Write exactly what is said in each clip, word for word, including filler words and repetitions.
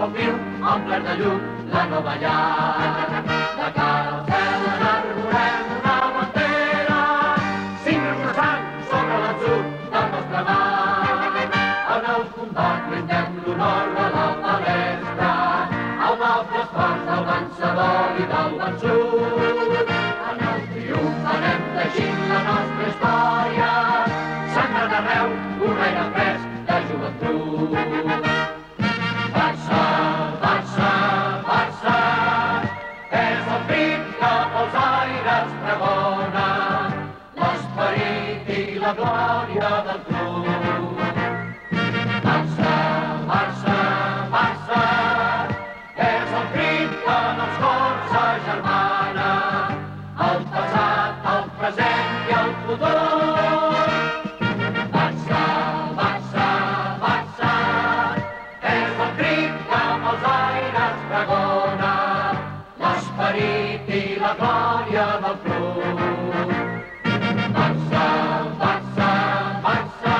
com viu, omplert de llum, la nova llar. De cara al cel enarborem una bandera, cinc de sang sobre l'atzur del nostre mar. En el combat brindem l'honor de la palestra, al noble esforç del vencedor i del vençut. En el triomf anem teixint la nostra història, sangrant arreu un aire fresc de joventut. Barça, Barça, Barça, és el crit que pels aires pregona l'esperit i la glòria del club. Barça, Barça, Barça, és el crit que en els cors agermana el passat, el present i el futur. Barça, Barça, Barça, és el crit que amb els aires pregona l'esperit i la glòria del club. Barça, Barça, Barça,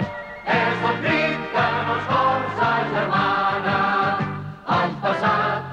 és el crit que en els cors agermana el passat,